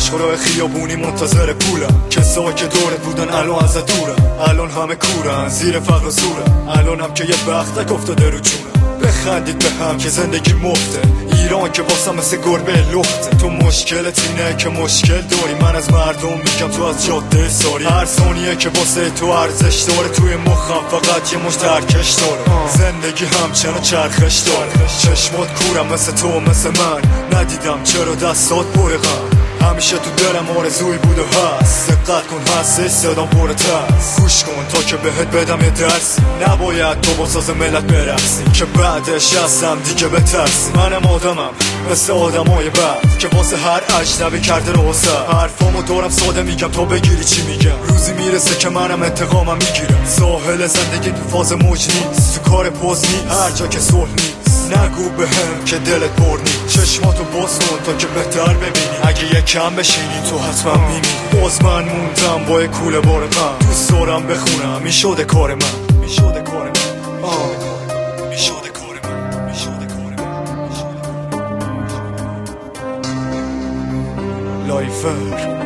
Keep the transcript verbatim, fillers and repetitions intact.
آشغالای خیابونی منتظر پولم، کسایی که دورت بودن الان از دورم، الان همه کورن زیر فقر و زورم، الانم که یه بختک افتاده رو جونم. بخندید به هم که زندگی مفته، ایران که واسه مثل گربه لخته. تو مشکلت اینه که مشکل داری، من از مردم میگم تو از جاده ساری. هر ثانیه که واسه تو ارزش داره، توی مخم فقط یه مش ترکش داره. زندگی همچنان چرخش داره، چشمات کورم مثل تو مثل من، ندیدم چرا دستات پر غم. همیشه تو دلم آرزوی بود و هست، دقت کن هسته صدام پر ترس. گوش کن تا که بهت بدم یه درس، نباید تو با ساز ملت برقصی که بعدش هستم دیگه بترسی. منم آدمم مثل آدمای بعد که واسه هر اجنبی کرده رو سر. حرفامو دارم ساده میگم تا بگیری چی میگم، روزی میرسه که منم انتقامم میگیرم. ساحل زندگی تو فاز موج نیست، تو کار پوز نیست، هر جا که صلح نیست. نگو به هم که دلت پر نیست، چشماتو باز کن تا که بهتر ببینی. اگه یه کم بشینی تو حتما میمی، باز من موندم با یه کوله بار غم. دوست دارم بخونم میشده کار من، میشده کار من، آه میشده کار من، میشده کار من. لایفر